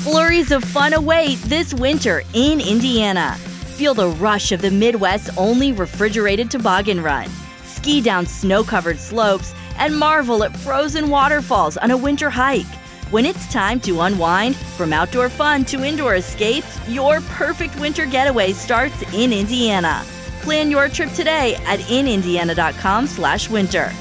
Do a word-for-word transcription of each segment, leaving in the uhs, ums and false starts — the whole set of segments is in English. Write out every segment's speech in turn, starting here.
Flurries of fun await this winter in Indiana. Feel the rush of the Midwest's only refrigerated toboggan run. Ski down snow-covered slopes and marvel at frozen waterfalls on a winter hike. When it's time to unwind, from outdoor fun to indoor escapes, your perfect winter getaway starts in Indiana. Plan your trip today at in indiana dot com slash winter.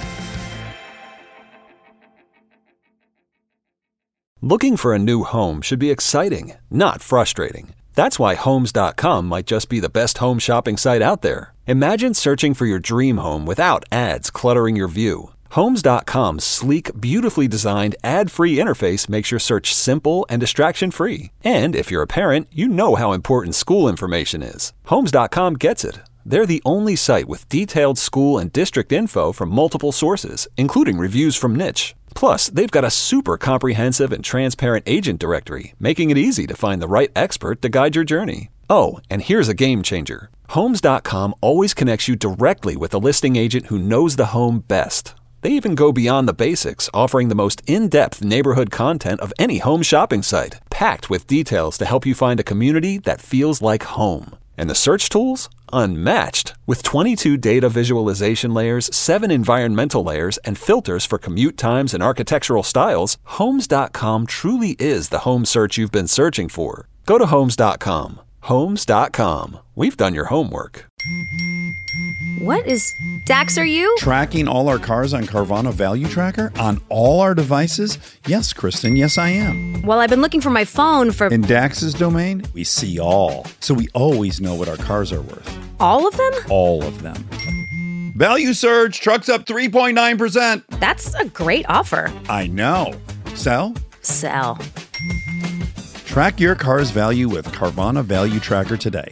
Looking for a new home should be exciting, not frustrating. That's why Homes dot com might just be the best home shopping site out there. Imagine searching for your dream home without ads cluttering your view. Homes dot com's sleek, beautifully designed, ad-free interface makes your search simple and distraction-free. And if you're a parent, you know how important school information is. Homes dot com gets it. They're the only site with detailed school and district info from multiple sources, including reviews from Niche. Plus, they've got a super comprehensive and transparent agent directory, making it easy to find the right expert to guide your journey. Oh, and here's a game changer. Homes dot com always connects you directly with a listing agent who knows the home best. They even go beyond the basics, offering the most in-depth neighborhood content of any home shopping site, packed with details to help you find a community that feels like home. And the search tools? Unmatched. With twenty-two data visualization layers, seven environmental layers, and filters for commute times and architectural styles, Homes dot com truly is the home search you've been searching for. Go to Homes dot com. Homes dot com. We've done your homework. What is... Dax, are you? Tracking all our cars on Carvana Value Tracker? On all our devices? Yes, Kristen, yes I am. Well, I've been looking for my phone for... In Dax's domain, we see all. So we always know what our cars are worth. All of them? All of them. Value surge, trucks up three point nine percent. That's a great offer. I know. Sell? Sell. Track your car's value with Carvana Value Tracker today.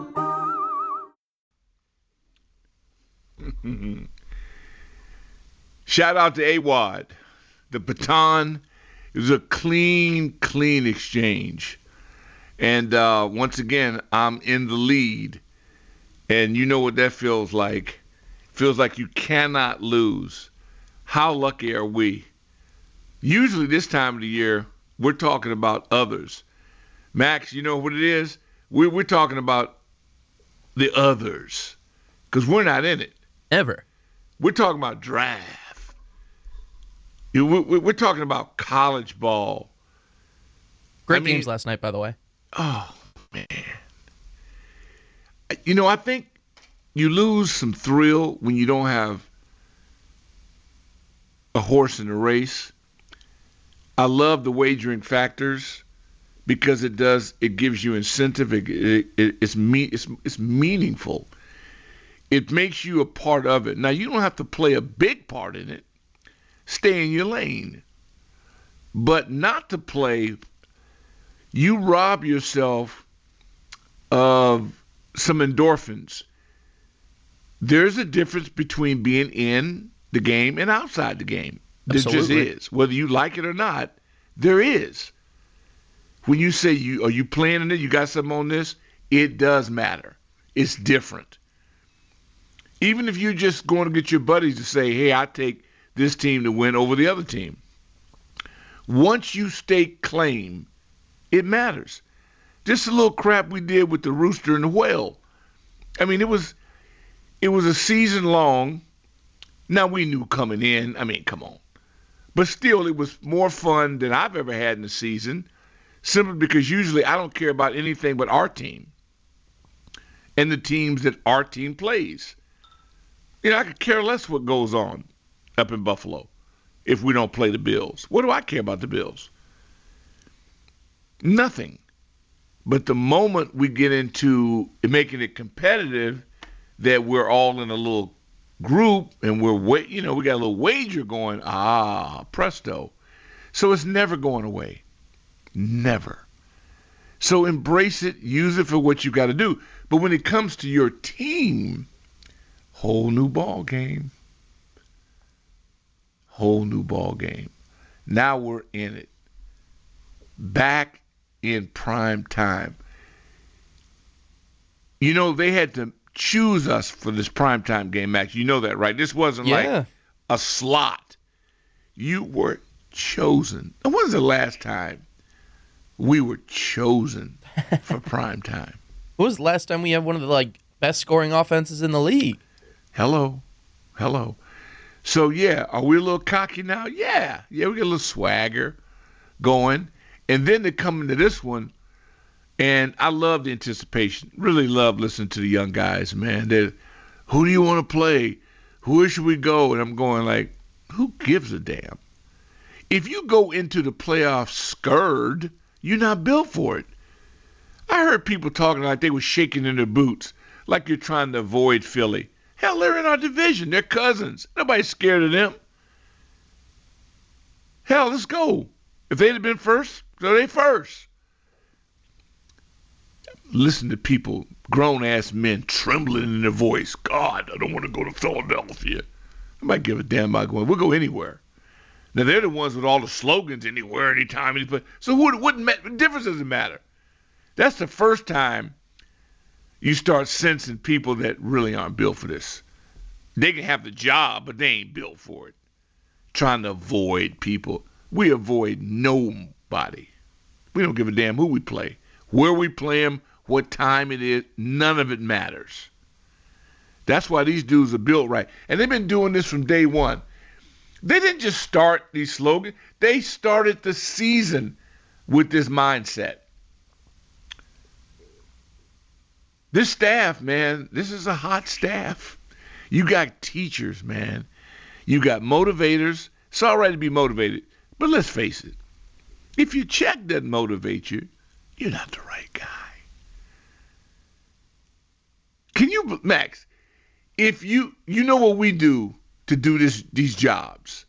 Shout out to A W O D. The baton is a clean, clean exchange. And uh, once again, I'm in the lead. And you know what that feels like. Feels like you cannot lose. How lucky are we? Usually this time of the year, we're talking about others. Max, you know what it is? We're, we're talking about the others. Because we're not in it. Ever. We're talking about draft. You know, we're, we're talking about college ball. Great I mean, games last night, by the way. Oh, man. You know, I think you lose some thrill when you don't have a horse in the race. I love the wagering factors because it does, it gives you incentive. It, it, it, it's, me, it's, it's meaningful. It makes you a part of it. Now, you don't have to play a big part in it. Stay in your lane. But not to play, you rob yourself of some endorphins. There's a difference between being in the game and outside the game. There Absolutely. just is. Whether you like it or not, there is. When you say, you are you playing in it, you got something on this, it does matter. It's different. Even if you're just going to get your buddies to say, hey, I take this team to win over the other team. Once you stake claim, it matters. Just a little crap we did with the rooster and the whale. I mean, it was it was a season long. Now, we knew coming in. I mean, come on. But still, it was more fun than I've ever had in a season, simply because usually I don't care about anything but our team and the teams that our team plays. You know, I could care less what goes on up in Buffalo if we don't play the Bills. What do I care about the Bills? Nothing. But the moment we get into making it competitive, that we're all in a little group and we're, wa- you know, we got a little wager going, ah, presto. So it's never going away. Never. So embrace it, use it for what you got to do. But when it comes to your team, whole new ball game. Whole new ball game. Now we're in it. Back in prime time. You know, they had to choose us for this primetime game, Max. You know that, right? This wasn't Yeah. like a slot. You were chosen. And when's the last time We were chosen for prime time. When was the last time we had one of the like best scoring offenses in the league? Hello. Hello. So, yeah, are we a little cocky now? Yeah. Yeah, we got a little swagger going. And then they come into this one, and I love the anticipation. Really love listening to the young guys, man. They're, who do you want to play? Where should we go? And I'm going like, who gives a damn? If you go into the playoffs scared, you're not built for it. I heard people talking like they were shaking in their boots, like you're trying to avoid Philly. Hell, they're in our division. They're cousins. Nobody's scared of them. Hell, let's go. If they'd have been first, so they first. Listen to people, grown-ass men trembling in their voice. God, I don't want to go to Philadelphia. I might give a damn about going. We'll go anywhere. Now, they're the ones with all the slogans, anywhere, anytime. Any so what, what, what difference does it matter? That's the first time you start sensing people that really aren't built for this. They can have the job, but they ain't built for it. Trying to avoid people. We avoid nobody. We don't give a damn who we play. Where we play them, what time it is, none of it matters. That's why these dudes are built right. And they've been doing this from day one. They didn't just start these slogans. They started the season with this mindset. This staff, man, this is a hot staff. You got teachers, man. You got motivators. It's all right to be motivated. But let's face it. If your check doesn't motivate you, you're not the right guy. Can you, Max, if you, you know what we do to do this, these jobs.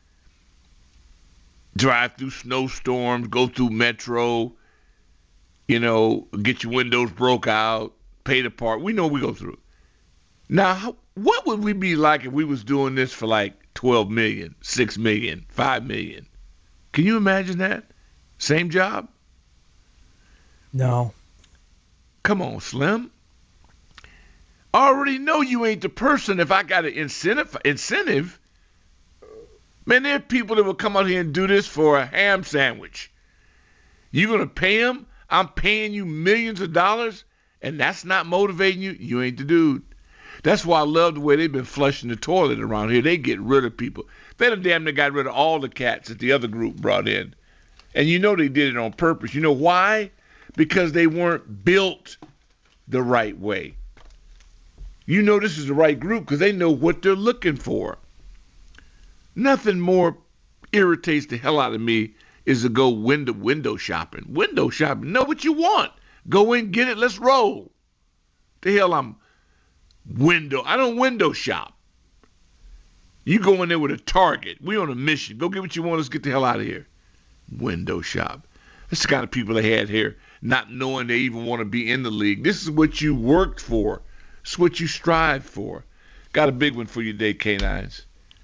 Drive through snowstorms, go through Metro, you know, get your windows broke out, pay the part. We know we go through. Now, how, what would we be like if we was doing this for like twelve million, six million, five million? Can you imagine that? Same job? No. Come on, Slim. I already know you ain't the person if I got an incentive. incentive. Man, there are people that will come out here and do this for a ham sandwich. You going to pay them? I'm paying you millions of dollars, and that's not motivating you? You ain't the dude. That's why I love the way they've been flushing the toilet around here. They get rid of people. They done damn near got rid of all the cats that the other group brought in. And you know they did it on purpose. You know why? Because they weren't built the right way. You know this is the right group because they know what they're looking for. Nothing more irritates the hell out of me is to go window window shopping. Window shopping. Know what you want. Go in, get it, let's roll. The hell I'm window. I don't window shop. You go in there with a target. We on a mission. Go get what you want. Let's get the hell out of here. Window shop. That's the kind of people they had here, not knowing they even want to be in the league. This is what you worked for. It's what you strive for. Got a big one for you today, K nines.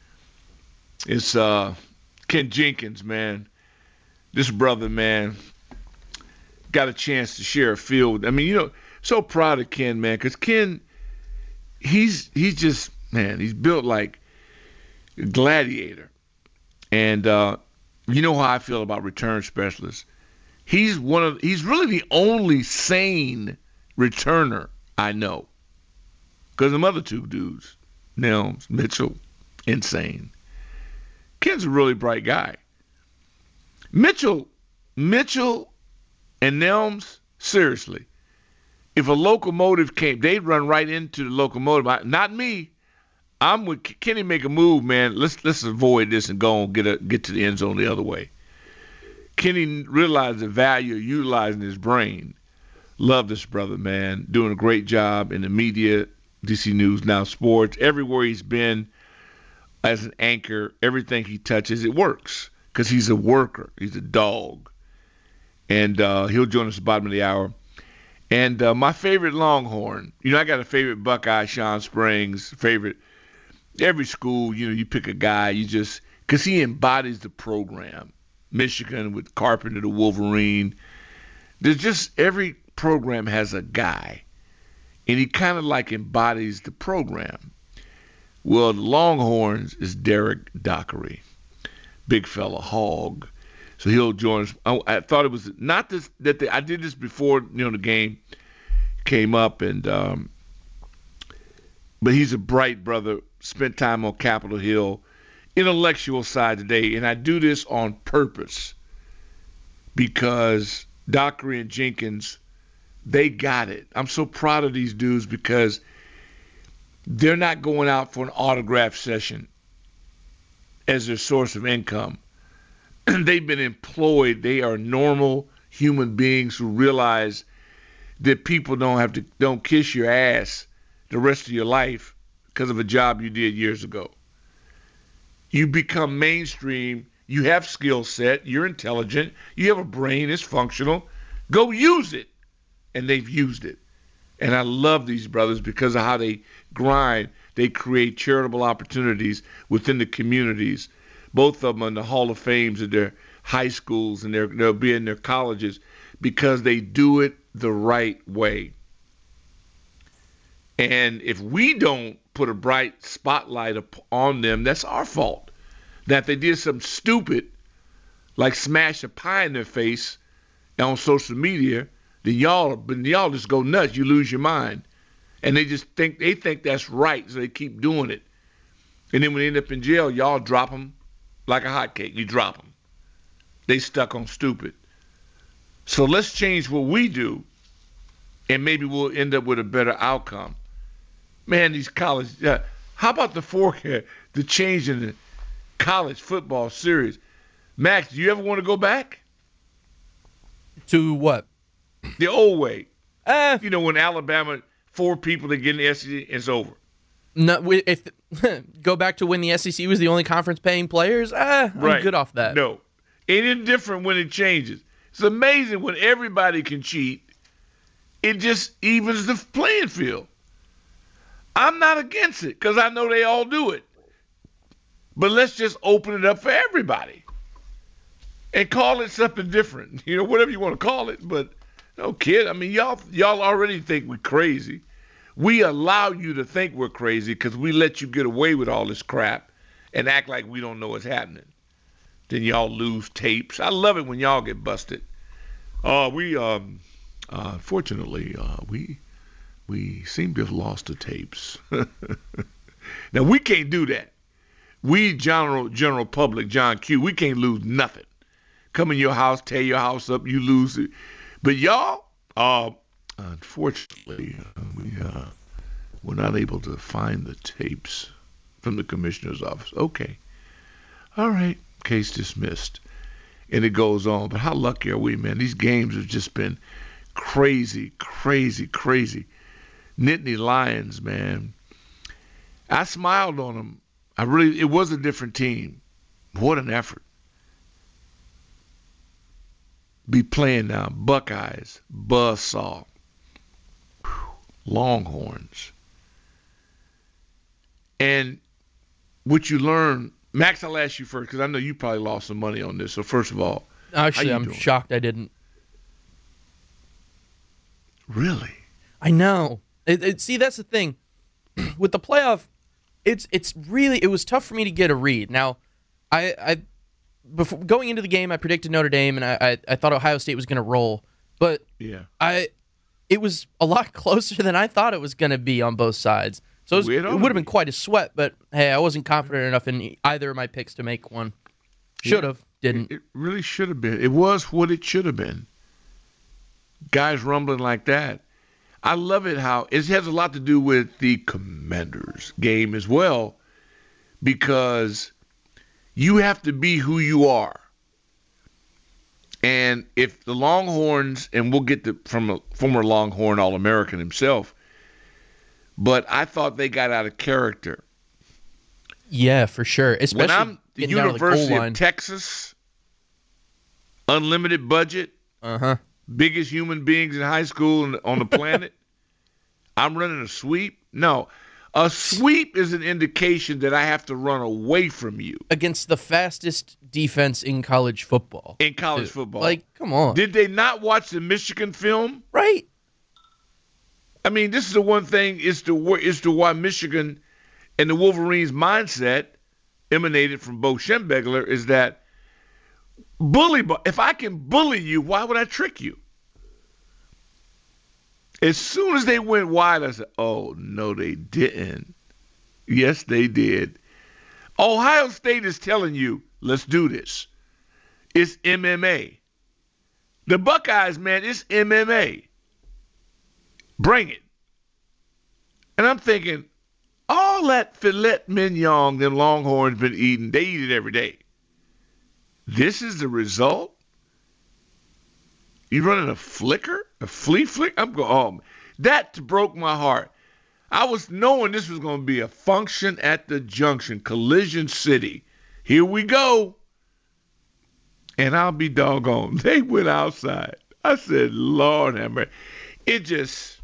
It's uh, Ken Jenkins, man. This brother, man, got a chance to share a field. I mean, you know, so proud of Ken, man, because Ken, he's he's just, man, he's built like a gladiator. And uh, you know how I feel about return specialists. He's one of, he's really the only sane returner I know. Because the other two dudes, Nelms, Mitchell, insane. Ken's a really bright guy. Mitchell, Mitchell and Nelms, seriously, if a locomotive came, they'd run right into the locomotive. Not me. I'm with Kenny. Make a move, man. Let's let's avoid this and go and get a, get to the end zone the other way. Kenny realized the value of utilizing his brain. Love this brother, man. Doing a great job in the media, D C News, Now Sports, everywhere he's been as an anchor. Everything he touches, it works because he's a worker. He's a dog. And uh, he'll join us at the bottom of the hour. And uh, my favorite Longhorn, you know, I got a favorite Buckeye, Sean Springs, favorite. Every school, you know, you pick a guy, you just, because he embodies the program. Michigan with Carpenter, the Wolverine. There's just, every program has a guy. And he kind of like embodies the program. Well, the Longhorns is Derek Dockery. Big fella, hog. So he'll join us. I, I thought it was not this that they, I did this before, you know, the game came up, and um, but he's a bright brother. Spent time on Capitol Hill, intellectual side today, and I do this on purpose because Dockery and Jenkins, they got it. I'm so proud of these dudes because they're not going out for an autograph session as their source of income. They've been employed. They are normal human beings who realize that people don't have to don't kiss your ass the rest of your life because of a job you did years ago. You become mainstream. You have skill set. You're intelligent. You have a brain. It's functional. Go use it. And they've used it. And I love these brothers because of how they grind. They create charitable opportunities within the communities. Both of them in the Hall of Fames of their high schools, and they're, they'll be in their colleges because they do it the right way. And if we don't put a bright spotlight up on them, that's our fault. That if they did something stupid, like smash a pie in their face on social media, then y'all, then y'all just go nuts. You lose your mind. And they just think, they think that's right, so they keep doing it. And then when they end up in jail, y'all drop them like a hotcake. You drop them. They stuck on stupid. So let's change what we do, and maybe we'll end up with a better outcome. Man, these college, uh, how about the forecast, the change in the college football series? Max, do you ever want to go back? To what? The old way. Uh, You know, when Alabama, four people that get in the S E C, it's over. no, we- if go back to when the S E C was the only conference paying players, ah, I'm Right. good off that. No. It is different when it changes. It's amazing when everybody can cheat. It just evens the playing field. I'm not against it because I know they all do it. But let's just open it up for everybody and call it something different. You know, whatever you want to call it. But no kid. I mean, y'all y'all already think we're crazy. We allow you to think we're crazy because we let you get away with all this crap and act like we don't know what's happening. Then y'all lose tapes. I love it when y'all get busted. Uh, we, um, uh, fortunately, uh, we we seem to have lost the tapes. Now, we can't do that. We, general general public, John Q., we can't lose nothing. Come in your house, tear your house up, you lose it. But y'all, uh, unfortunately, uh, we uh, were not able to find the tapes from the commissioner's office. Okay. All right. Case dismissed. And it goes on. But how lucky are we, man? These games have just been crazy, crazy, crazy. Nittany Lions, man. I smiled on them. I really, it was a different team. What an effort. Be playing now. Buckeyes, Buzzsaw, Longhorns. And what you learn, Max, I'll ask you first because I know you probably lost some money on this. So first of all, Actually, how you I'm doing? shocked I didn't. Really? I know. It, it, see, that's the thing. With the playoff, it's it's really it was tough for me to get a read. Now, I I before going into the game, I predicted Notre Dame, and I I, I thought Ohio State was going to roll, but Yeah. I it was a lot closer than I thought it was going to be on both sides. So it, was, Weird it on would have me. been quite a sweat, but hey, I wasn't confident enough in either of my picks to make one. Should have, didn't. It really should have been. It was what it should have been. Guys rumbling like that. I love it how it has a lot to do with the Commanders game as well, because you have to be who you are. And if the Longhorns, and we'll get to from a former Longhorn All-American himself, but I thought they got out of character. Yeah, for sure. Especially When I'm the getting down to the goal University line. of Texas, unlimited budget, Uh-huh. biggest human beings in high school on- on the planet, I'm running a sweep? No. A sweep is an indication that I have to run away from you Against the fastest defense in college football. in college Dude, football. Like, come on. Did they not watch the Michigan film? right? I mean, this is the one thing is to is to why Michigan and the Wolverines' mindset emanated from Bo Schembechler is that Bully, but if I can bully you, why would I trick you? As soon as they went wide, I said, oh, no, they didn't. Yes, they did. Ohio State is telling you, let's do this. It's M M A. The Buckeyes, man, it's M M A. Bring it. And I'm thinking, all that filet mignon them Longhorns been eating, they eat it every day. This is the result? You running a flicker? A flea flick? I'm going, oh, that broke my heart. I was knowing this was going to be a function at the junction, Collision City. Here we go. And I'll be doggone. They went outside. I said, Lord have mercy. It just,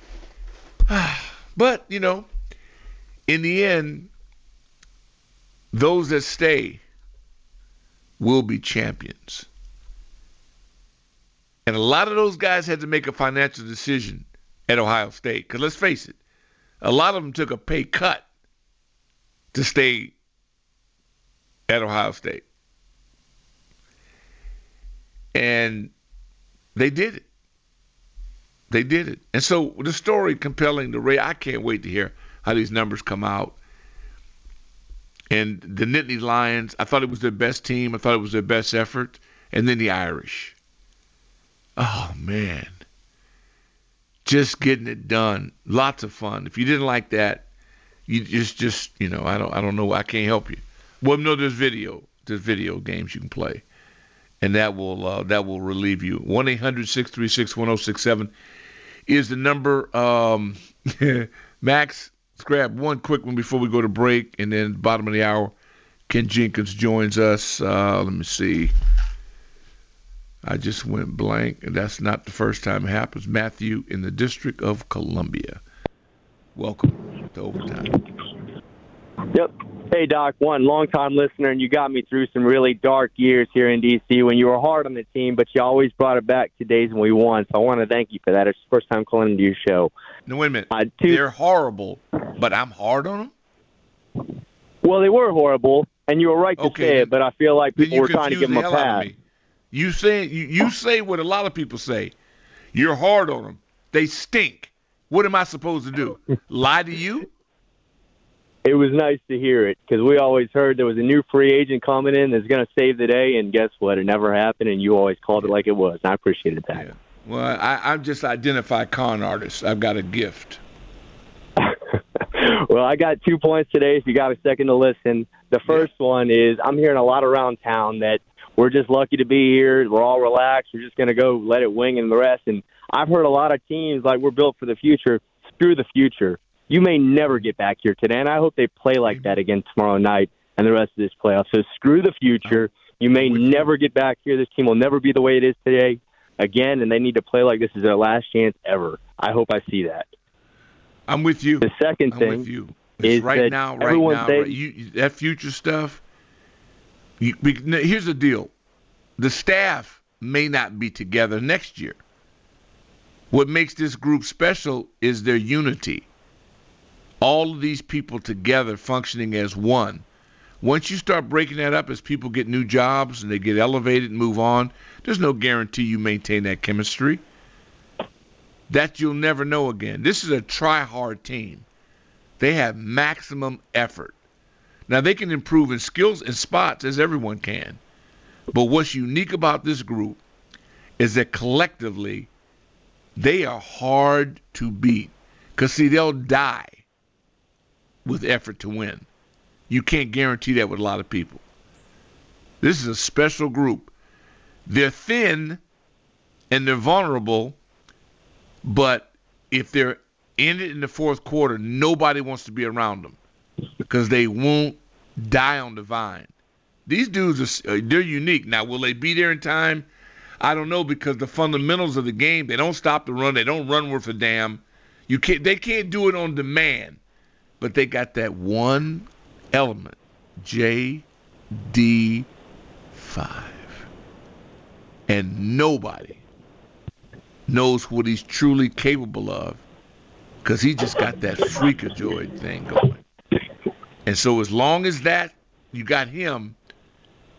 but, you know, in the end, those that stay will be champions. And a lot of those guys had to make a financial decision at Ohio State. Because let's face it, a lot of them took a pay cut to stay at Ohio State. And they did it. They did it. And so the story compelling, the Ray, I can't wait to hear how these numbers come out. And the Nittany Lions, I thought it was their best team. I thought it was their best effort. And then the Irish. Oh, man. Just getting it done. Lots of fun. If you didn't like that, you just, just you know, I don't I don't know. I can't help you. Well, no, there's video. There's video games you can play. And that will uh, that will relieve you. one eight hundred six three six one oh six seven is the number. Um, Max, let's grab one quick one before we go to break. And then bottom of the hour, Ken Jenkins joins us. Uh, let me see. I just went blank, and that's not the first time it happens. Matthew in the District of Columbia. Welcome to Overtime. Yep. Hey, Doc, one long-time listener, and you got me through some really dark years here in D C when you were hard on the team, but you always brought it back to days when we won, so I want to thank you for that. It's the first time calling into your show. No, wait a minute. Uh, two, They're horrible, but I'm hard on them? Well, they were horrible, and you were right to okay, say it, but I feel like then people you were trying to give them a pass. You say, you, you say what a lot of people say. You're hard on them. They stink. What am I supposed to do? Lie to you? It was nice to hear it because we always heard there was a new free agent coming in that's going to save the day, and guess what? It never happened, and you always called it like it was. And I appreciated that. Yeah. Well, I, I just identify con artists. I've got a gift. Well, I got two points today if you got a second to listen. The first yeah. one is I'm hearing a lot around town that we're just lucky to be here. We're all relaxed. We're just going to go let it wing and the rest. And I've heard a lot of teams like we're built for the future. Screw the future. You may never get back here today, and I hope they play like that again tomorrow night and the rest of this playoff. So screw the future. You may never get back here. This team will never be the way it is today again, and they need to play like this is their last chance ever. I hope I see that. I'm with you. The second I'm thing with you. It's is right that now, right everyone now, says, right, you, that future stuff. You, here's the deal: the staff may not be together next year. What makes this group special is their unity. All of these people together functioning as one. Once you start breaking that up as people get new jobs and they get elevated and move on, there's no guarantee you maintain that chemistry. That you'll never know again. This is a try-hard team. They have maximum effort. Now, they can improve in skills and spots, as everyone can. But what's unique about this group is that collectively, they are hard to beat. Because, see, they'll die with effort to win. You can't guarantee that with a lot of people. This is a special group. They're thin and they're vulnerable, but if they're in it in the fourth quarter, nobody wants to be around them because they won't die on the vine. These dudes, are they're unique. Now, will they be there in time? I don't know, because the fundamentals of the game, they don't stop the run. They don't run worth a damn. You can't, they can't do it on demand. But they got that one element, J D five. And nobody knows what he's truly capable of because he just got that freakazoid thing going. And so as long as that, you got him,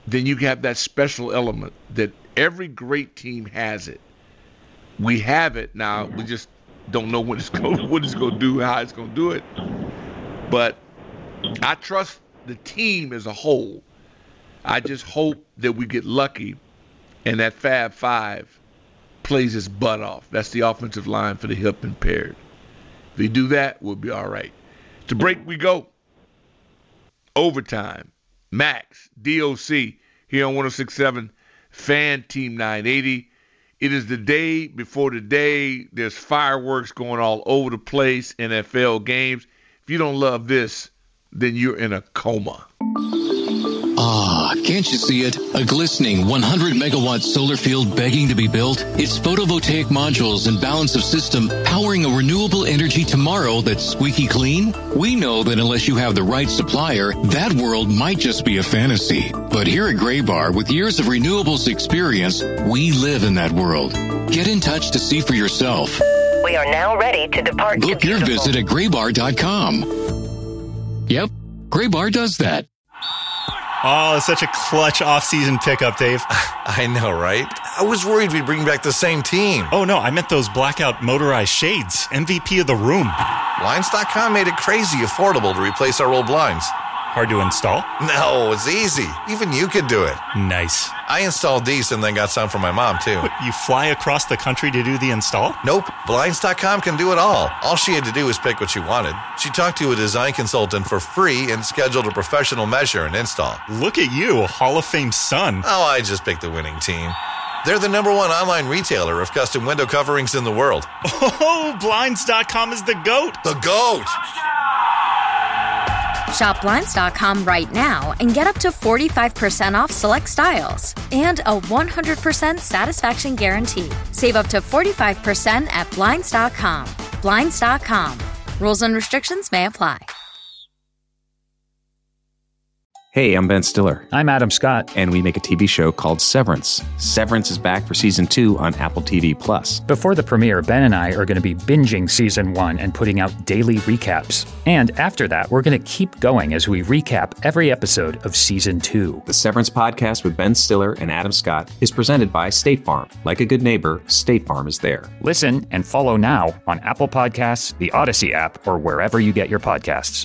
then you have that special element that every great team has it. We have it now. We just don't know what it's going, what it's going to do, how it's going to do it. But I trust the team as a whole. I just hope that we get lucky and that Fab Five plays his butt off. That's the offensive line for the hip impaired. If they do that, we'll be all right. To break we go. Overtime. Max, D O C, here on one oh six point seven, Fan Team nine eighty. It is the day before the day. There's fireworks going all over the place, N F L games. If you don't love this, then you're in a coma. Ah, can't you see it? A glistening one hundred megawatt solar field begging to be built? It's photovoltaic modules and balance of system powering a renewable energy tomorrow that's squeaky clean? We know that unless you have the right supplier, that world might just be a fantasy. But here at Graybar, with years of renewables experience, we live in that world. Get in touch to see for yourself. We are now ready to depart. Book your visit at graybar dot com. Yep, Graybar does that. Oh, it's such a clutch off-season pickup, Dave. I know, right? I was worried we'd bring back the same team. Oh, no, I meant those blackout motorized shades. M V P of the room. Blinds dot com made it crazy affordable to replace our old blinds. Hard to install? No, it's easy. Even you could do it. Nice. I installed these and then got some for my mom, too. What, you fly across the country to do the install? Nope. Blinds dot com can do it all. All she had to do was pick what she wanted. She talked to a design consultant for free and scheduled a professional measure and install. Look at you, a Hall of Fame son. Oh, I just picked the winning team. They're the number one online retailer of custom window coverings in the world. Oh, Blinds dot com is the GOAT. The GOAT! Shop Blinds dot com right now and get up to forty-five percent off select styles and a one hundred percent satisfaction guarantee. Save up to forty-five percent at Blinds dot com. Blinds dot com. Rules and restrictions may apply. Hey, I'm Ben Stiller. I'm Adam Scott. And we make a T V show called Severance. Severance is back for season two on Apple T V Plus. Before the premiere, Ben and I are going to be binging season one and putting out daily recaps. And after that, we're going to keep going as we recap every episode of season two. The Severance podcast with Ben Stiller and Adam Scott is presented by State Farm. Like a good neighbor, State Farm is there. Listen and follow now on Apple Podcasts, the Odyssey app, or wherever you get your podcasts.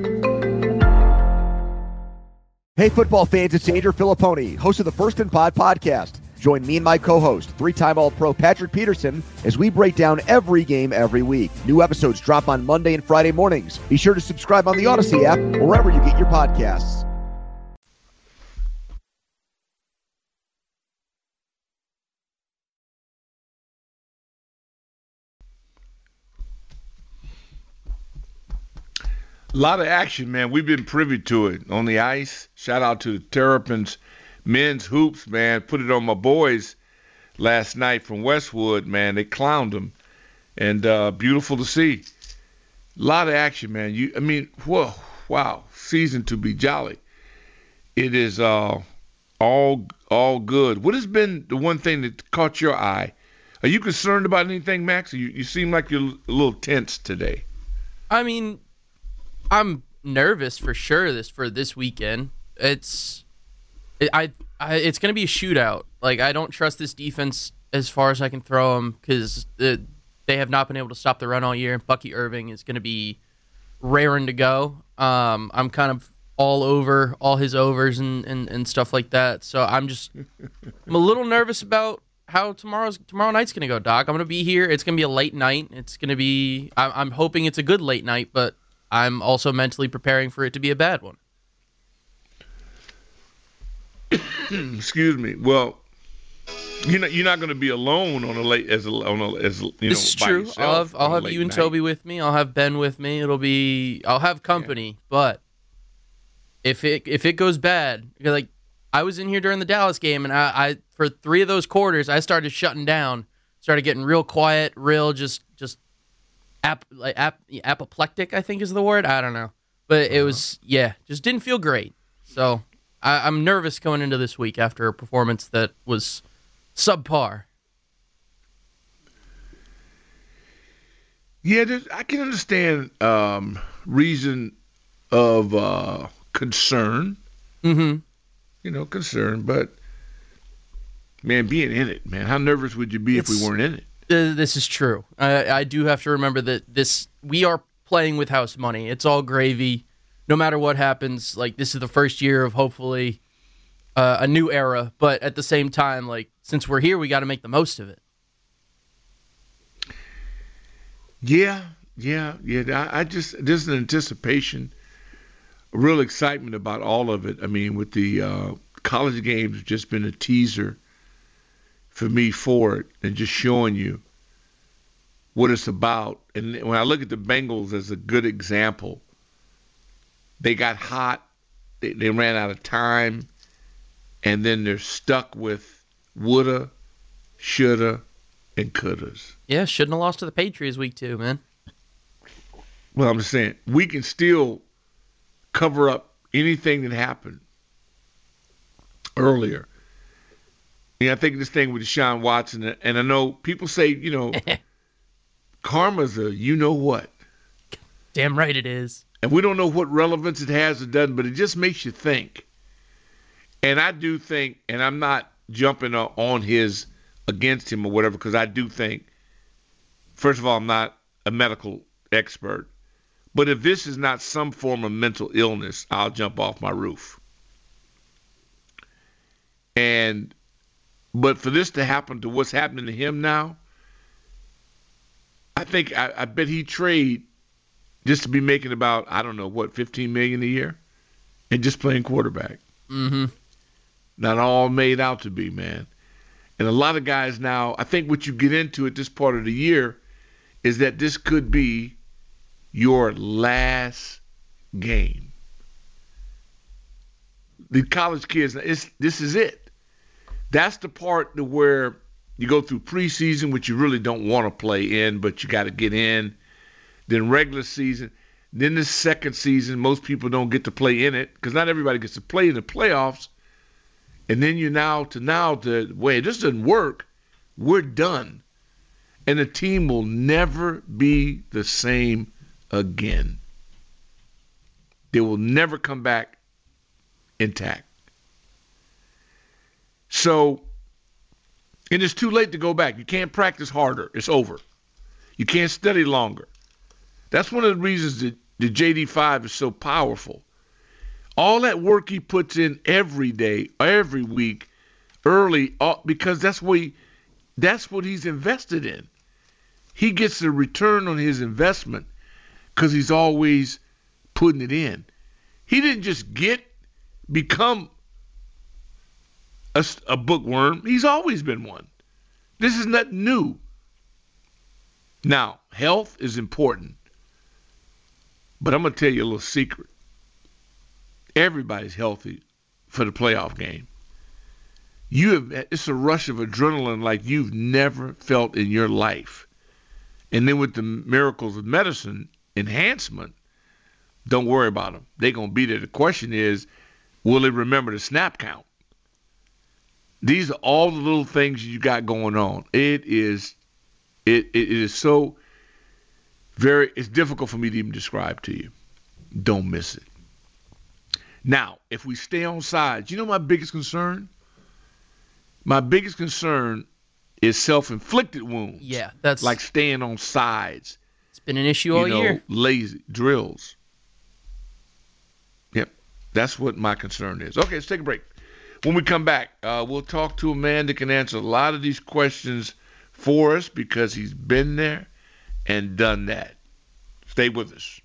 Hey, football fans, it's Andrew Filipponi, host of the First and Pod podcast. Join me and my co-host, three-time All-Pro Patrick Peterson, as we break down every game every week. New episodes drop on Monday and Friday mornings. Be sure to subscribe on the Odyssey app or wherever you get your podcasts. A lot of action, man. We've been privy to it on the ice. Shout out to the Terrapins men's hoops, man. Put it on my boys last night from Westwood, man. They clowned them, and uh, beautiful to see. A lot of action, man. You, I mean, whoa, wow, season to be jolly. It is uh, all all good. What has been the one thing that caught your eye? Are you concerned about anything, Max? You, you seem like you're a little tense today. I mean, I'm nervous for sure this for this weekend. It's it, I, I it's going to be a shootout. Like, I don't trust this defense as far as I can throw them because the, they have not been able to stop the run all year. Bucky Irving is going to be raring to go. Um, I'm kind of all over all his overs and, and, and stuff like that. So I'm just I'm a little nervous about how tomorrow's tomorrow night's going to go, Doc. I'm going to be here. It's going to be a late night. It's going to be I'm, I'm hoping it's a good late night, but I'm also mentally preparing for it to be a bad one. Excuse me. Well, you're not, you're not going to be alone on a late as a, on a as you know. This is true. I'll have I'll have you and night. Toby with me. I'll have Ben with me. It'll be I'll have company. Yeah. But if it if it goes bad, like I was in here during the Dallas game, and I, I for three of those quarters I started shutting down, started getting real quiet, real just just. Ap, like ap, apoplectic, I think is the word. I don't know. But it was, yeah, just didn't feel great. So I, I'm nervous going into this week after a performance that was subpar. Yeah, I can understand um, reason of uh, concern. Mm-hmm. you know, concern. But, man, being in it, man, how nervous would you be It's, if we weren't in it? Uh, this is true. I, I do have to remember that this we are playing with house money. It's all gravy. No matter what happens, like, this is the first year of hopefully uh, a new era. But at the same time, like, since we're here, we got to make the most of it. Yeah, yeah, yeah. I, I just, there's an anticipation, a real excitement about all of it. I mean, with the uh, college games, just been a teaser for me for it and just showing you what it's about. And when I look at the Bengals as a good example, they got hot, they, they ran out of time, and then they're stuck with woulda, shoulda, and couldas. Yeah, shouldn't have lost to the Patriots week two, man. Well, I'm just saying, we can still cover up anything that happened earlier. Yeah, I think this thing with Deshaun Watson, and I know people say, you know, karma's a you-know-what. Damn right it is. And we don't know what relevance it has or doesn't, but it just makes you think. And I do think, and I'm not jumping on his, against him or whatever, because I do think, first of all, I'm not a medical expert, but if this is not some form of mental illness, I'll jump off my roof. And, but for this to happen to what's happening to him now, I think, I, I bet he trade just to be making about, I don't know, what, fifteen million dollars a year? And just playing quarterback. Mm-hmm. Not all made out to be, man. And a lot of guys now, I think what you get into at this part of the year is that this could be your last game. The college kids, it's, this is it. That's the part to where you go through preseason, which you really don't want to play in, but you got to get in. Then regular season. Then the second season, most people don't get to play in it because not everybody gets to play in the playoffs. And then you now to now to, wait, this doesn't work. We're done. And the team will never be the same again. They will never come back intact. So, and it's too late to go back. You can't practice harder. It's over. You can't study longer. That's one of the reasons that the J D five is so powerful. All that work he puts in every day, every week, early, because that's what he, that's what he's invested in. He gets a return on his investment because he's always putting it in. He didn't just get, become a, a bookworm. He's always been one. This is nothing new. Now, health is important. But I'm going to tell you a little secret. Everybody's healthy for the playoff game. You have, it's a rush of adrenaline like you've never felt in your life. And then with the miracles of medicine, enhancement, don't worry about them. They're going to be there. The question is, will they remember the snap count? These are all the little things you got going on. It is, it, it is so very, it's difficult for me to even describe to you. Don't miss it. Now, if we stay on sides, you know my biggest concern? My biggest concern is self-inflicted wounds. Yeah, that's like staying on sides. It's been an issue all you know, year. Lazy drills. Yep, that's what my concern is. Okay, let's take a break. When we come back, uh, we'll talk to a man that can answer a lot of these questions for us because he's been there and done that. Stay with us.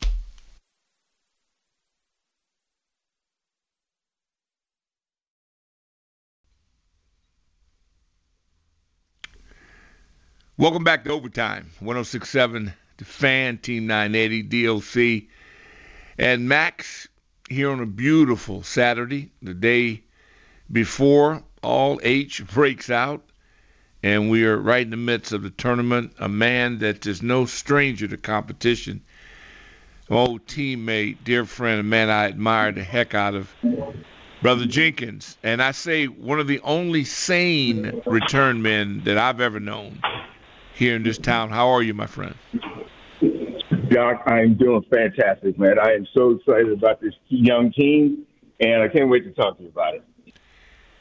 Welcome back to Overtime, one oh six point seven, The Fan, Team nine eighty, D L C. And Max here on a beautiful Saturday, the day before all H breaks out. And we are right in the midst of the tournament. A man that is no stranger to competition. Old teammate, dear friend, a man I admire the heck out of, Brother Jenkins. And I say one of the only sane return men that I've ever known here in this town. How are you, my friend? Doc, I'm doing fantastic, man. I am so excited about this young team, and I can't wait to talk to you about it.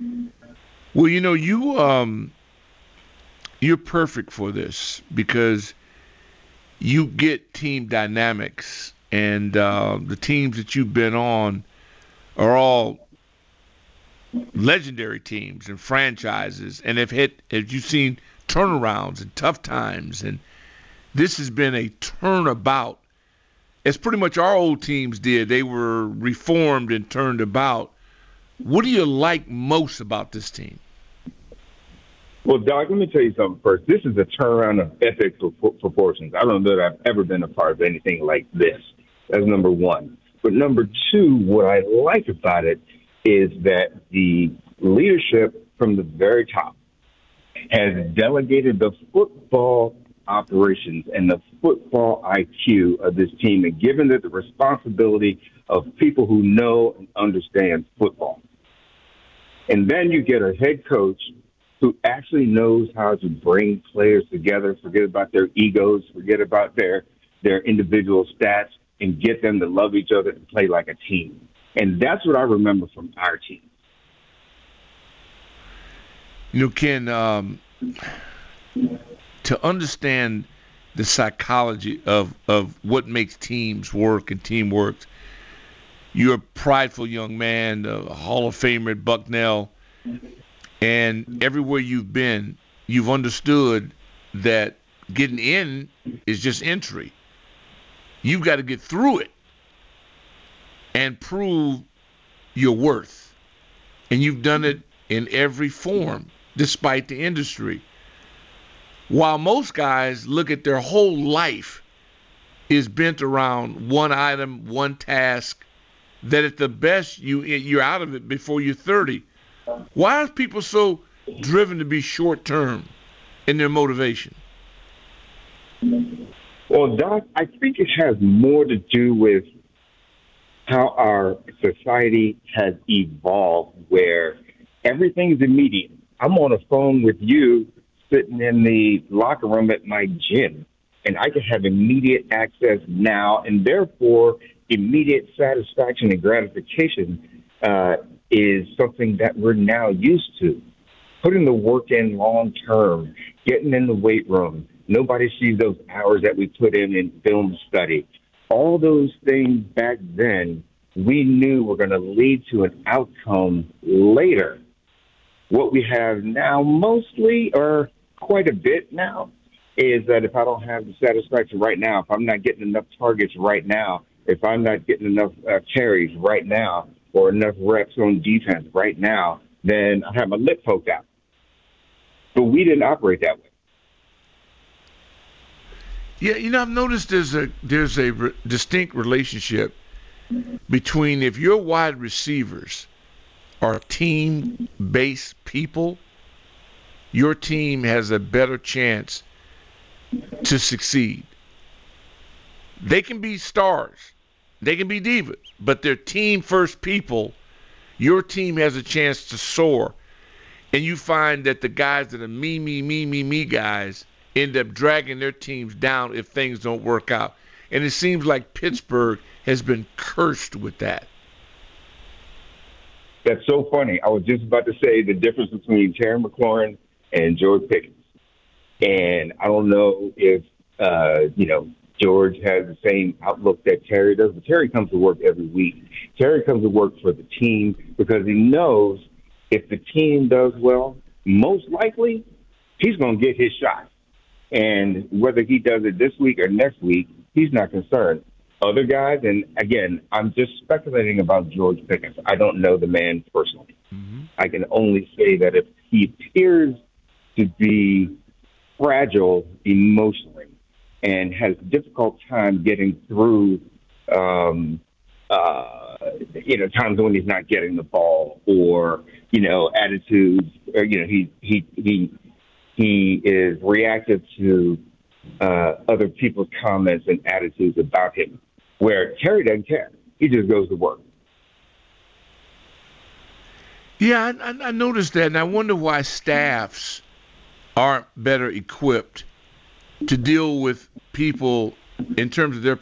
Well, you know, you um, you're perfect for this because you get team dynamics, and uh, the teams that you've been on are all legendary teams and franchises, and have hit, as you've seen, turnarounds and tough times, and this has been a turnabout, as pretty much our old teams did. They were reformed and turned about. What do you like most about this team? Well, Doc, let me tell you something first. This is a turnaround of epic proportions. I don't know that I've ever been a part of anything like this. That's number one. But number two, what I like about it is that the leadership from the very top has delegated the football operations and the football I Q of this team and given it the responsibility of people who know and understand football. And then you get a head coach who actually knows how to bring players together, forget about their egos, forget about their their individual stats, and get them to love each other and play like a team. And that's what I remember from our team. You know, Ken, um, to understand the psychology of, of what makes teams work and teamwork, you're a prideful young man, a Hall of Famer at Bucknell, and everywhere you've been, you've understood that getting in is just entry. You've got to get through it and prove your worth. And you've done it in every form, despite the industry. While most guys look at their whole life is bent around one item, one task, that at the best you, you're out of it before you're thirty. Why are people so driven to be short-term in their motivation? Well, Doc, I think it has more to do with how our society has evolved, where everything's immediate. I'm on a phone with you sitting in the locker room at my gym, and I can have immediate access now, and therefore immediate satisfaction and gratification uh, is something that we're now used to. Putting the work in long term, getting in the weight room. Nobody sees those hours that we put in in film study. All those things back then, we knew were going to lead to an outcome later. What we have now mostly, or quite a bit now, is that if I don't have the satisfaction right now, if I'm not getting enough targets right now, if I'm not getting enough uh, carries right now, or enough reps on defense right now, then I have my lip poked out. But we didn't operate that way. Yeah, you know, I've noticed there's a there's a re- distinct relationship between if your wide receivers are team-based people, your team has a better chance to succeed. They can be stars, they can be divas, but they're team-first people. Your team has a chance to soar, and you find that the guys that are me, me, me, me, me guys end up dragging their teams down if things don't work out. And it seems like Pittsburgh has been cursed with that. That's so funny. I was just about to say the difference between Terry McLaurin and George Pickens. And I don't know if, uh, you know, George has the same outlook that Terry does, but Terry comes to work every week. Terry comes to work for the team because he knows if the team does well, most likely he's going to get his shot. And whether he does it this week or next week, he's not concerned. Other guys, and again, I'm just speculating about George Pickens. I don't know the man personally. Mm-hmm. I can only say that if he appears to be fragile emotionally and has a difficult time getting through, um, uh, you know, times when he's not getting the ball, or, you know, attitudes, or, you know, he, he, he, he is reactive to uh, other people's comments and attitudes about him, where Terry doesn't care. He just goes to work. Yeah, I, I noticed that, and I wonder why staffs aren't better equipped to deal with people in terms of their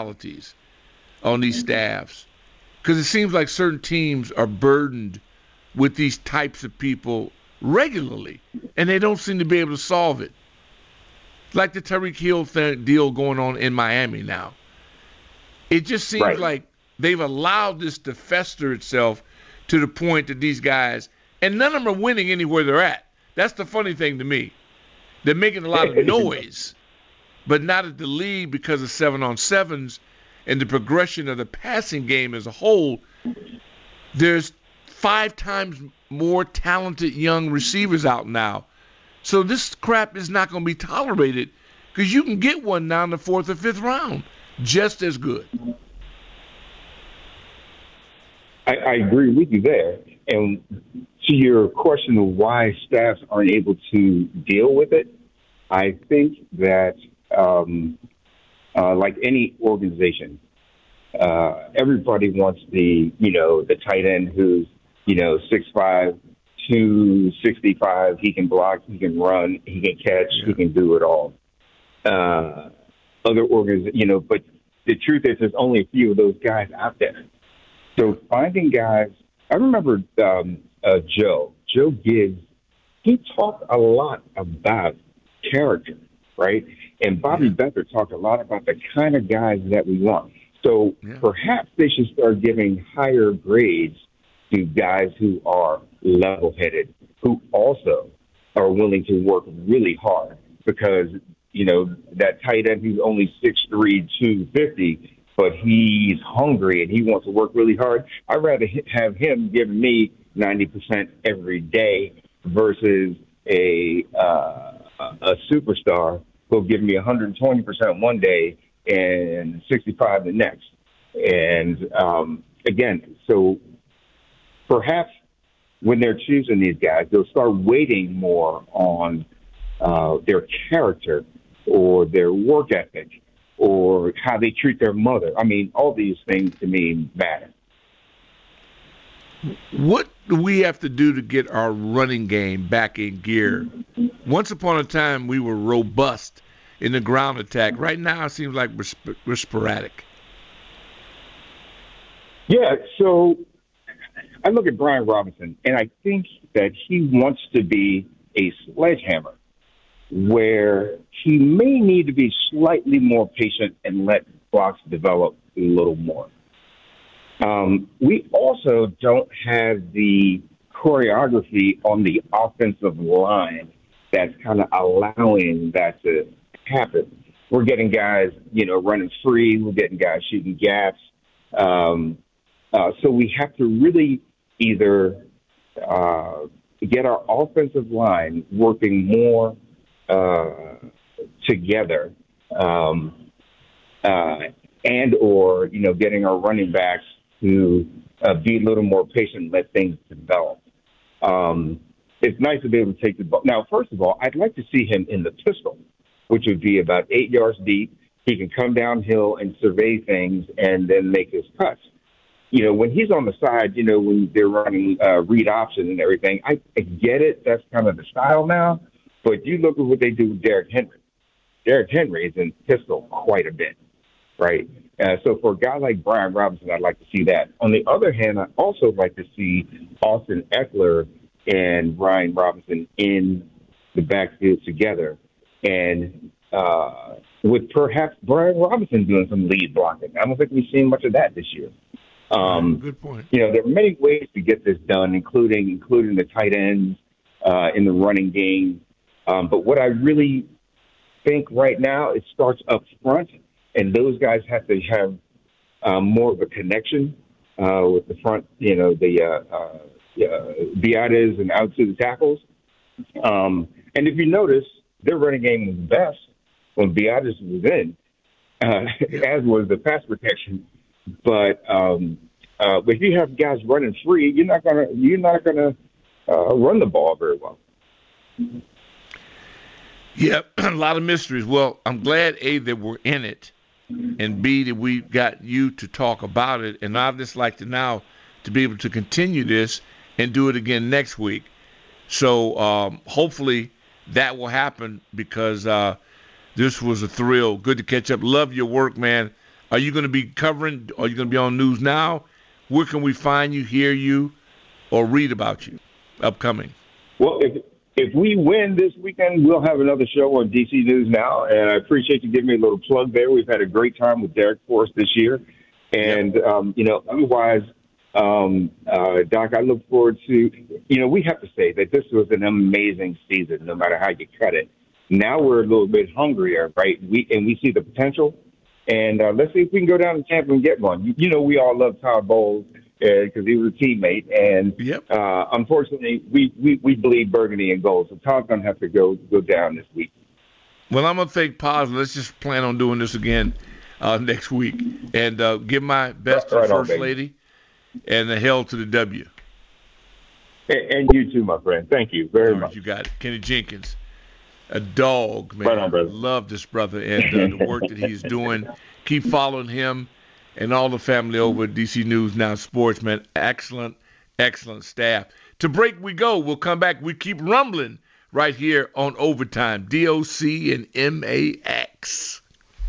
personalities on these staffs. Because it seems like certain teams are burdened with these types of people regularly, and they don't seem to be able to solve it. Like the Tyreek Hill th- deal going on in Miami now. It just seems Right. like they've allowed this to fester itself to the point that these guys, and none of them are winning anywhere they're at. That's the funny thing to me. They're making a lot of noise, but not at the league because of seven on sevens and the progression of the passing game as a whole. There's five times more talented young receivers out now. So this crap is not going to be tolerated because you can get one now in the fourth or fifth round just as good. I, I agree with you there. And to your question of why staffs aren't able to deal with it, I think that, um, uh, like any organization, uh, everybody wants the, you know, the tight end who's, you know, six five, two sixty-five. He can block, he can run, he can catch, yeah. he can do it all. Uh, other organizations, you know, but the truth is there's only a few of those guys out there. So finding guys, I remember um, uh, Joe, Joe Gibbs, he talked a lot about character, right? And Bobby yeah. Becker talked a lot about the kind of guys that we want. So yeah. perhaps they should start giving higher grades to guys who are level-headed, who also are willing to work really hard because, you know, that tight end who's only six three, two fifty, but he's hungry and he wants to work really hard. I'd rather have him giving me ninety percent every day versus a uh, a superstar who'll give me one hundred twenty percent one day and sixty-five the next. And um, again, so perhaps when they're choosing these guys, they'll start weighting more on uh, their character or their work ethic or how they treat their mother. I mean, all these things to me matter. What do we have to do to get our running game back in gear? Once upon a time, we were robust in the ground attack. Right now, it seems like we're, sp- we're sporadic. Yeah, so I look at Brian Robinson, and I think that he wants to be a sledgehammer where he may need to be slightly more patient and let blocks develop a little more. Um, we also don't have the choreography on the offensive line that's kind of allowing that to happen. We're getting guys, you know, running free. We're getting guys shooting gaps. Um, uh, so we have to really either uh, get our offensive line working more uh, together um, uh, and or, you know, getting our running backs to uh, be a little more patient and let things develop. Um, it's nice to be able to take the ball. Now, first of all, I'd like to see him in the pistol, which would be about eight yards deep. He can come downhill and survey things and then make his cuts. You know, when he's on the side, you know, when they're running uh, read option and everything, I, I get it. That's kind of the style now. But you look at what they do with Derrick Henry. Derrick Henry is in pistol quite a bit, right? Uh, so for a guy like Brian Robinson, I'd like to see that. On the other hand, I'd also like to see Austin Eckler and Brian Robinson in the backfield together. And uh, with perhaps Brian Robinson doing some lead blocking. I don't think we've seen much of that this year. Um, Good point. You know, there are many ways to get this done, including including the tight ends uh, in the running game. Um, but what I really think right now, it starts up front, and those guys have to have um, more of a connection uh, with the front, you know, the uh, uh, uh, Biadasz and out to the tackles. Um, and if you notice, their running game was best when Biadasz was in, uh, as was the pass protection. But um, uh, but if you have guys running free, you're not gonna you're not gonna uh, run the ball very well. Yeah, a lot of mysteries. Well, I'm glad, A, that we're in it, and B, that we got you to talk about it. And I'd just like to now to be able to continue this and do it again next week. So um, hopefully that will happen because uh, this was a thrill. Good to catch up. Love your work, man. Are you going to be covering, are you going to be on News Now? Where can we find you, hear you? or read about you upcoming? Well, if if we win this weekend, we'll have another show on D C News Now, and I appreciate you giving me a little plug there. We've had a great time with Derek Force this year, and yep. um, you know, otherwise, um, uh, Doc, I look forward to. You know, we have to say that this was an amazing season, no matter how you cut it. Now we're a little bit hungrier, right? We and we see the potential, and uh, let's see if we can go down to Tampa and get one. You, you know, we all love Todd Bowles because uh, he was a teammate, and yep. uh, unfortunately, we, we, we bleed burgundy and gold, so Todd's going to have to go go down this week. Well, I'm going to think positive. Let's just plan on doing this again uh, next week, and uh, give my best right, to the right First on, Lady, and the hell to the W. And, and you too, my friend. Thank you very right, much. You got it. Kenny Jenkins, a dog, man. Right on, brother. I love this brother and uh, the work that he's doing. Keep following him. And all the family over at D C News Now Sports, man. Excellent, excellent staff. To break we go. We'll come back. We keep rumbling right here on Overtime. D O C and M A X.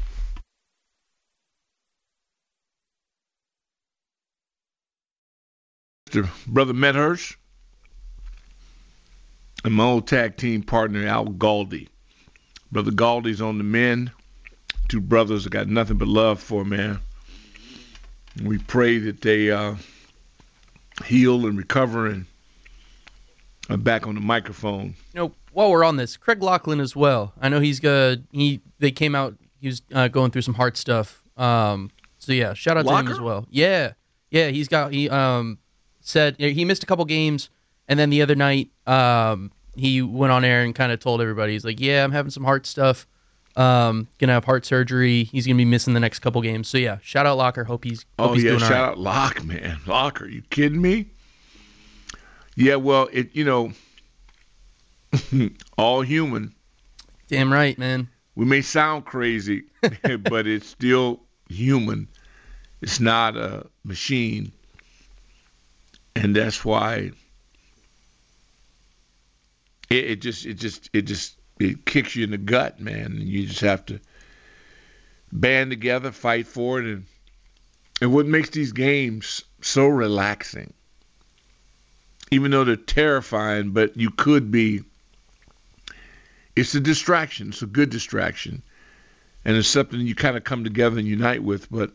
Mister Brother Medhurst and my old tag team partner, Al Galdi. Brother Galdi's on the men. Two brothers I got nothing but love for, man. We pray that they uh, heal and recover and are back on the microphone. You know, while we're on this, Craig Laughlin as well. I know he's good. He they came out. He was uh, going through some heart stuff. Um, so yeah, shout out Locker? to him as well. Yeah, yeah. He's got. He um said he missed a couple games, and then the other night um he went on air and kind of told everybody, he's like, yeah, I'm having some heart stuff. Um, gonna have heart surgery. He's gonna be missing the next couple games. So yeah, shout out Locker. Hope he's hope oh he's yeah, doing shout all right. out Lock, man. Locker, you kidding me? Yeah, well, it you know, all human. Damn right, man. We may sound crazy, but it's still human. It's not a machine, and that's why it, it just it just it just. It kicks you in the gut, man, and you just have to band together, fight for it, and and what makes these games so relaxing, even though they're terrifying, but you could be, it's a distraction. It's a good distraction, and it's something you kind of come together and unite with. But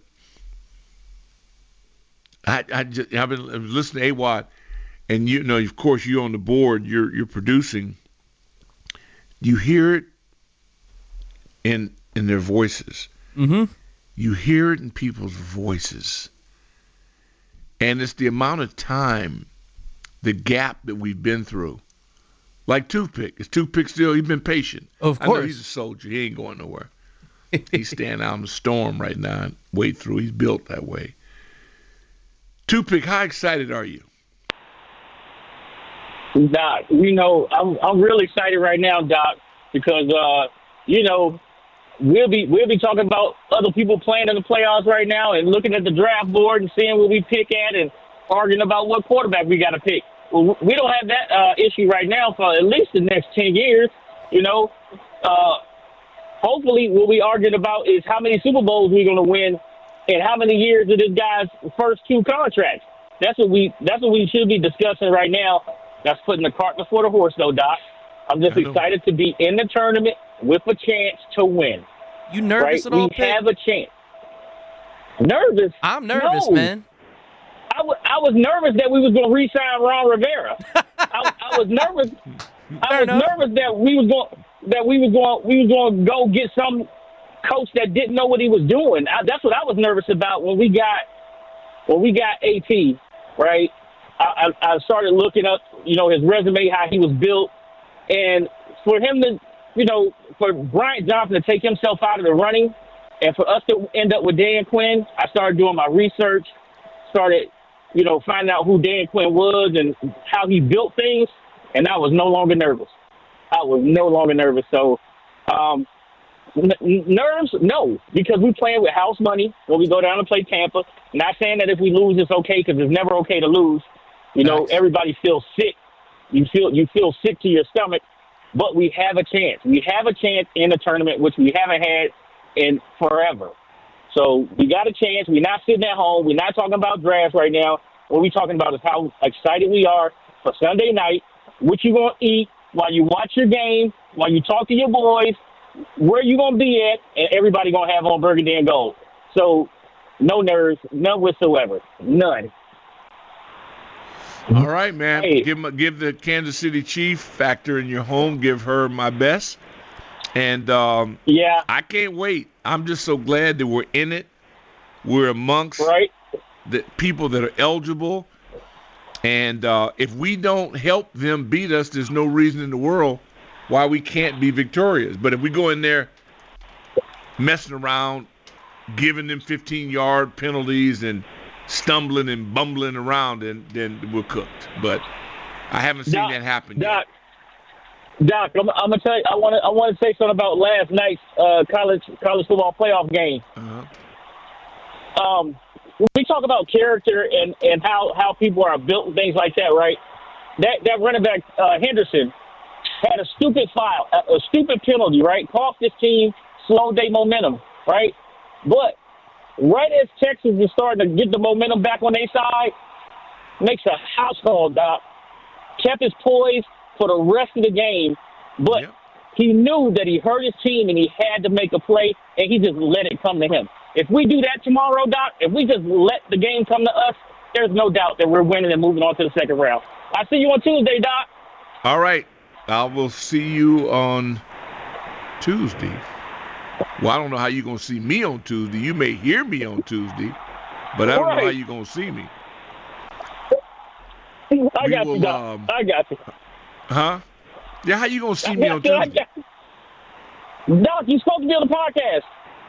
I, I just, I've been listening to A W O D, and you know, of course, you're on the board, you're you're producing. You hear it in in their voices. Mm-hmm. You hear it in people's voices. And it's the amount of time, the gap that we've been through. Like Toothpick. Is Toothpick still, he's been patient. Of course. I know he's a soldier. He ain't going nowhere. He's standing out in the storm right now and wade through. He's built that way. Toothpick, how excited are you? Doc, you know, I'm I'm really excited right now, Doc, because uh, you know, we'll be we'll be talking about other people playing in the playoffs right now and looking at the draft board and seeing what we pick at and arguing about what quarterback we got to pick. Well, we don't have that uh, issue right now for at least the next ten years. You know, uh, hopefully what we arguing about is how many Super Bowls we're going to win and how many years of this guy's first two contracts. That's what we that's what we should be discussing right now. That's putting the cart before the horse, though, Doc. I'm just excited to be in the tournament with a chance to win. You nervous right? at all, We Pitt? have a chance. Nervous? I'm nervous, no. man. I, w- I was nervous that we was going to re-sign Ron Rivera. I, I was nervous. I Fair was enough. nervous that we was going that we was going we was going to go get some coach that didn't know what he was doing. I, that's what I was nervous about when we got when we got A T, right? I, I started looking up, you know, his resume, how he was built. And for him to, you know, for Bryant Johnson to take himself out of the running and for us to end up with Dan Quinn, I started doing my research, started, you know, finding out who Dan Quinn was and how he built things. And I was no longer nervous. I was no longer nervous. So, um, n- nerves, no, because we're playing with house money when we go down and play Tampa. Not saying that if we lose, it's okay, because it's never okay to lose. You know, nice. Everybody feels sick. You feel you feel sick to your stomach, but we have a chance. We have a chance in the tournament, which we haven't had in forever. So we got a chance. We're not sitting at home. We're not talking about drafts right now. What we're talking about is how excited we are for Sunday night, what you going to eat while you watch your game, while you talk to your boys, where you going to be at, and everybody going to have on burgundy and gold. So no nerves, none whatsoever. None. All right, man. Hey. Give give the Kansas City Chief factor in your home. Give her my best. And um, yeah, I can't wait. I'm just so glad that we're in it. We're amongst right. the people that are eligible. And uh, if we don't help them beat us, there's no reason in the world why we can't be victorious. But if we go in there messing around, giving them fifteen-yard penalties and stumbling and bumbling around, and then we're cooked. But I haven't seen Doc, that happen Doc, yet. Doc, I'm, I'm gonna tell you. I want to. I want to say something about last night's uh, college college football playoff game. Uh-huh. Um, we talk about character and, and how, how people are built and things like that, right? That that running back uh, Henderson had a stupid foul, a, a stupid penalty, right? Cost this team, slowed their momentum, right? But right as Texas is starting to get the momentum back on their side, makes a house call, Doc. Kept his poise for the rest of the game, but yep. he knew that he hurt his team and he had to make a play, and he just let it come to him. If we do that tomorrow, Doc, if we just let the game come to us, there's no doubt that we're winning and moving on to the second round. I'll see you on Tuesday, Doc. All right. I will see you on Tuesday. Well, I don't know how you're going to see me on Tuesday. You may hear me on Tuesday, but I don't right. know how you're going to see me. I we got will, you, Doc. Um, I got you. Huh? Yeah, how you going to see me on you, Tuesday? Doc, you're supposed to be on the podcast.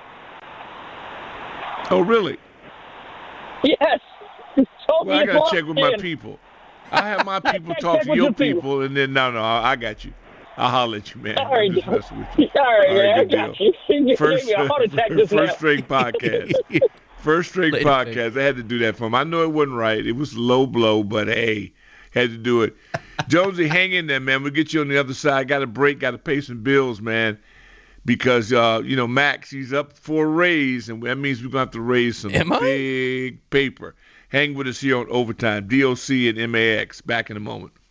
Oh, really? Yes. Well, I got to check with my people. I have my people talk to your people, people, and then, no, no, I got you. I'll holler at you, man. All right, I'm just messing with you. All right, All right, man, I got deal. you. First, first, first straight podcast. First straight Later, podcast. Thing. I had to do that for him. I know it wasn't right. It was low blow, but hey, had to do it. Jonesy, hang in there, man. We'll get you on the other side. Got to break. Got to pay some bills, man. Because, uh, you know, Max, he's up for a raise, and that means we're going to have to raise some Am big I? paper. Hang with us here on Overtime. D O C and M A X. Back in a moment.